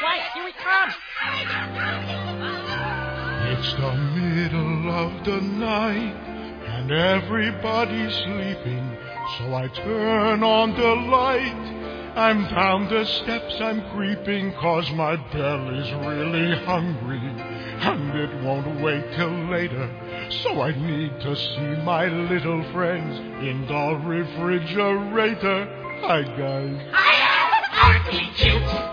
quiet. Here he comes. It's the middle of the night, and everybody's sleeping, so I turn on the light. I'm down the steps, I'm creeping, 'cause my belly's really hungry, and it won't wait till later, so I need to see my little friends in the refrigerator. Hi, guys. Aren't we cute?